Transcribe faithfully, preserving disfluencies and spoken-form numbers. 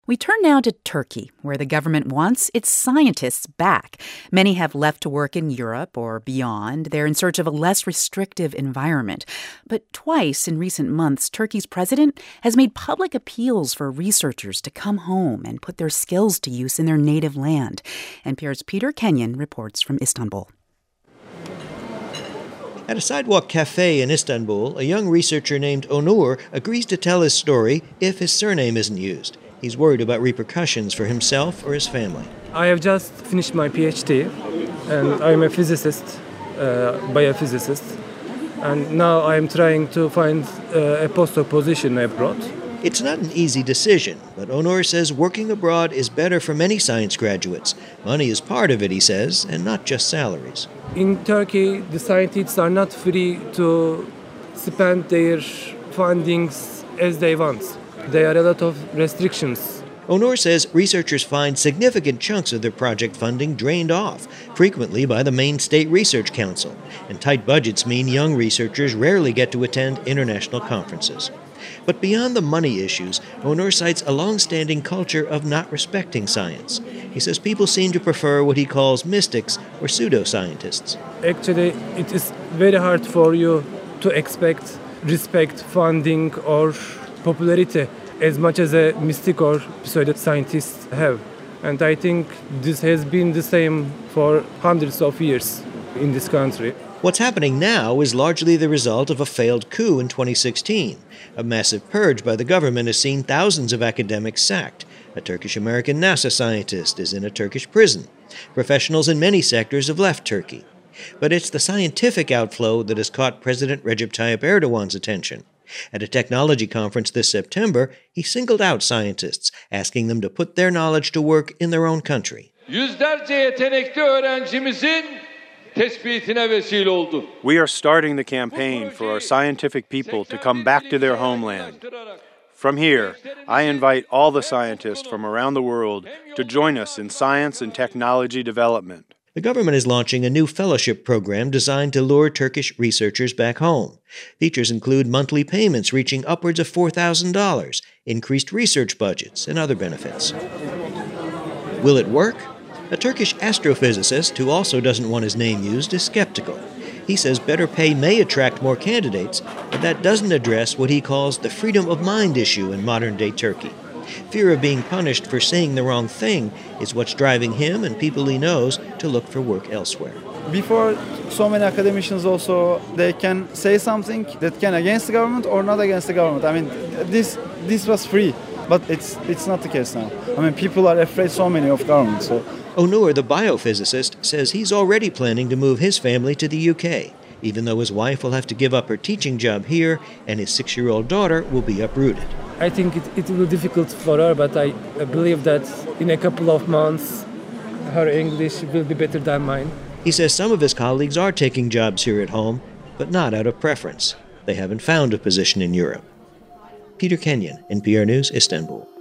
We turn now to Turkey, where the government wants its scientists back. Many have left to work in Europe or beyond. They're in search of a less restrictive environment. But twice in recent months, Turkey's president has made public appeals for researchers to come home and put their skills to use in their native land. N P R's Peter Kenyon reports from Istanbul. At a sidewalk cafe in Istanbul, a young researcher named Onur agrees to tell his story if his surname isn't used. He's worried about repercussions for himself or his family. I have just finished my PhD, and I'm a physicist, uh, biophysicist, and now I'm trying to find uh, a postdoc position abroad. It's not an easy decision, but Onur says working abroad is better for many science graduates. Money is part of it, he says, and not just salaries. In Turkey, the scientists are not free to spend their fundings as they want. There are a lot of restrictions. Onur says researchers find significant chunks of their project funding drained off, frequently by the main state research council, and tight budgets mean young researchers rarely get to attend international conferences. But beyond the money issues, Onur cites a long-standing culture of not respecting science. He says people seem to prefer what he calls mystics or pseudoscientists. Actually, it is very hard for you to expect respect, funding, or popularity as much as a mystic or pseudoscientists have. And I think this has been the same for hundreds of years in this country. What's happening now is largely the result of a failed coup in twenty sixteen. A massive purge by the government has seen thousands of academics sacked. A Turkish-American NASA scientist is in a Turkish prison. Professionals in many sectors have left Turkey. But it's the scientific outflow that has caught President Recep Tayyip Erdogan's attention. At a technology conference this September, he singled out scientists, asking them to put their knowledge to work in their own country. Yüzlerce yetenekli öğrencimizin tespitine vesile oldu. We are starting the campaign for our scientific people to come back to their homeland. From here, I invite all the scientists from around the world to join us in science and technology development. The government is launching a new fellowship program designed to lure Turkish researchers back home. Features include monthly payments reaching upwards of four thousand dollars, increased research budgets, and other benefits. Will it work? A Turkish astrophysicist, who also doesn't want his name used, is skeptical. He says better pay may attract more candidates, but that doesn't address what he calls the freedom of mind issue in modern-day Turkey. Fear of being punished for saying the wrong thing is what's driving him and people he knows to look for work elsewhere. Before, so many academicians also, they can say something that can against the government or not against the government. I mean, this this was free, but it's it's not the case now. I mean, people are afraid so many of government. So. Onur, the biophysicist, says he's already planning to move his family to the U K, even though his wife will have to give up her teaching job here and his six-year-old daughter will be uprooted. I think it, it will be difficult for her, but I, I believe that in a couple of months, her English will be better than mine. He says some of his colleagues are taking jobs here at home, but not out of preference. They haven't found a position in Europe. Peter Kenyon, N P R News, Istanbul.